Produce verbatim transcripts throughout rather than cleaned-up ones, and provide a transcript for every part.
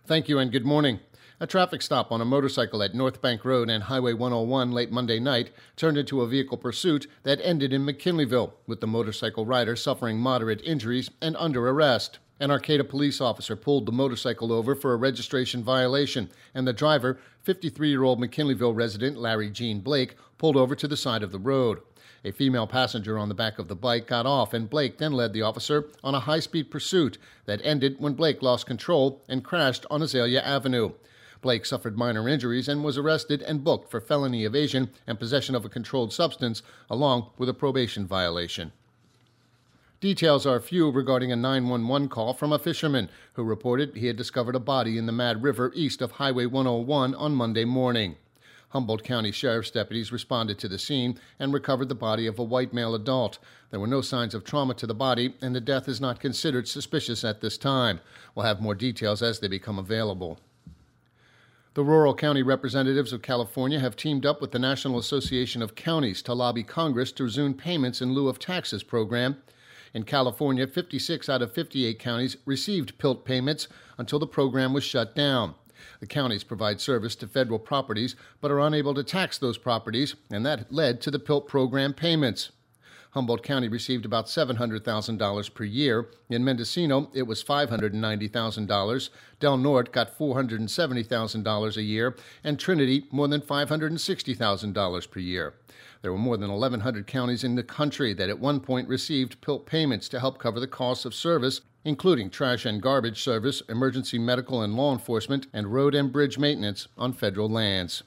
Thank you and good morning. A traffic stop on a motorcycle at North Bank Road and Highway one oh one late Monday night turned into a vehicle pursuit that ended in McKinleyville, with the motorcycle rider suffering moderate injuries and under arrest. An Arcata police officer pulled the motorcycle over for a registration violation, and the driver, fifty-three-year-old McKinleyville resident Larry Gene Blake, pulled over to the side of the road. A female passenger on the back of the bike got off, and Blake then led the officer on a high-speed pursuit that ended when Blake lost control and crashed on Azalea Avenue. Blake suffered minor injuries and was arrested and booked for felony evasion and possession of a controlled substance, along with a probation violation. Details are few regarding a nine one one call from a fisherman who reported he had discovered a body in the Mad River east of Highway one oh one on Monday morning. Humboldt County Sheriff's deputies responded to the scene and recovered the body of a white male adult. There were no signs of trauma to the body, and the death is not considered suspicious at this time. We'll have more details as they become available. The rural county representatives of California have teamed up with the National Association of Counties to lobby Congress to resume payments in lieu of taxes program. In California, fifty-six out of fifty-eight counties received P I L T payments until the program was shut down. The counties provide service to federal properties but are unable to tax those properties, and that led to the P I L T program payments. Humboldt County received about seven hundred thousand dollars per year. In Mendocino, it was five hundred ninety thousand dollars. Del Norte got four hundred seventy thousand dollars a year, and Trinity more than five hundred sixty thousand dollars per year. There were more than eleven hundred counties in the country that at one point received P I L T payments to help cover the costs of service, including trash and garbage service, emergency medical and law enforcement, and road and bridge maintenance on federal lands.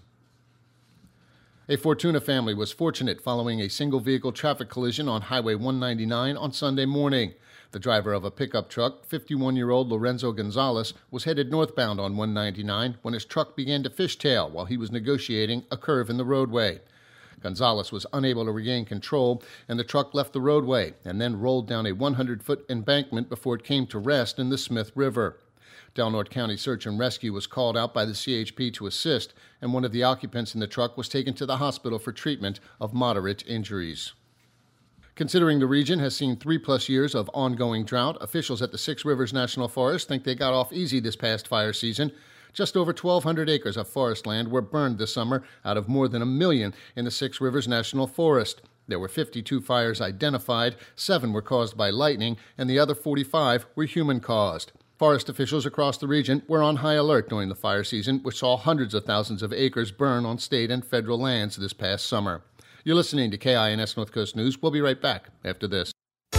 A Fortuna family was fortunate following a single-vehicle traffic collision on Highway one ninety-nine on Sunday morning. The driver of a pickup truck, fifty-one-year-old Lorenzo Gonzalez, was headed northbound on one ninety-nine when his truck began to fishtail while he was negotiating a curve in the roadway. Gonzalez was unable to regain control, and the truck left the roadway and then rolled down a one hundred foot embankment before it came to rest in the Smith River. Del Norte County Search and Rescue was called out by the C H P to assist, and one of the occupants in the truck was taken to the hospital for treatment of moderate injuries. Considering the region has seen three-plus years of ongoing drought, officials at the Six Rivers National Forest think they got off easy this past fire season. Just over twelve hundred acres of forest land were burned this summer out of more than a million in the Six Rivers National Forest. There were fifty-two fires identified, seven were caused by lightning, and the other forty-five were human-caused. Forest officials across the region were on high alert during the fire season, which saw hundreds of thousands of acres burn on state and federal lands this past summer. You're listening to K I N S North Coast News. We'll be right back after this.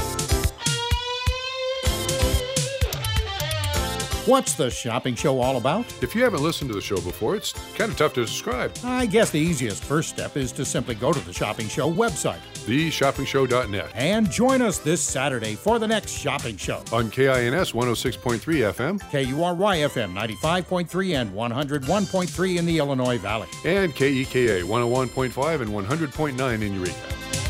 What's the shopping show all about? If you haven't listened to the show before, it's kind of tough to describe. I guess the easiest first step is to simply go to the Shopping Show website, the shopping show dot net, and join us this Saturday for the next shopping show. On K I N S one oh six point three F M, K U R Y F M ninety-five point three and one oh one point three in the Illinois Valley, and K E K A one oh one point five and one hundred point nine in Eureka.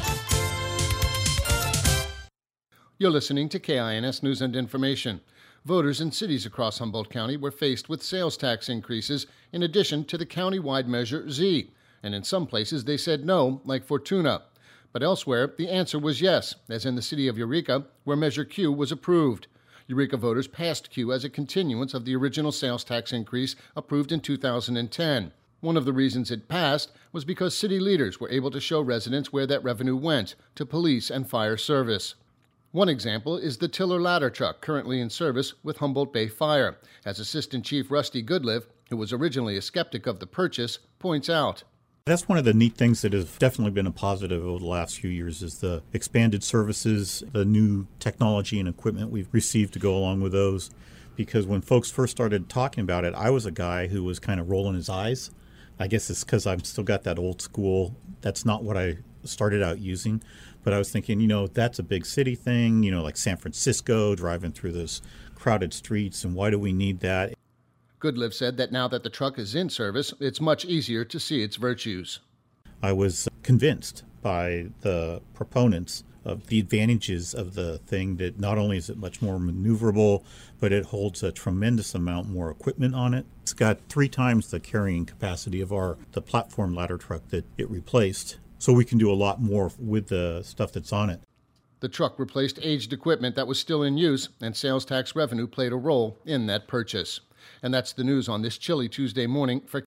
You're listening to K I N S News and Information. Voters in cities across Humboldt County were faced with sales tax increases in addition to the county-wide Measure Z, and in some places they said no, like Fortuna. But elsewhere, the answer was yes, as in the city of Eureka, where Measure Q was approved. Eureka voters passed Q as a continuance of the original sales tax increase approved in two thousand ten. One of the reasons it passed was because city leaders were able to show residents where that revenue went, to police and fire service. One example is the Tiller ladder truck currently in service with Humboldt Bay Fire, as Assistant Chief Rusty Goodlive, who was originally a skeptic of the purchase, points out. That's one of the neat things that has definitely been a positive over the last few years is the expanded services, the new technology and equipment we've received to go along with those. Because when folks first started talking about it, I was a guy who was kind of rolling his eyes. I guess it's because I've still got that old school. That's not what I started out using. But I was thinking, you know, that's a big city thing, you know, like San Francisco, driving through those crowded streets, and why do we need that? Goodlive said that now that the truck is in service, it's much easier to see its virtues. I was convinced by the proponents of the advantages of the thing, that not only is it much more maneuverable, but it holds a tremendous amount more equipment on it. It's got three times the carrying capacity of our the platform ladder truck that it replaced. So we can do a lot more with the stuff that's on it. The truck replaced aged equipment that was still in use, and sales tax revenue played a role in that purchase. And that's the news on this chilly Tuesday morning. For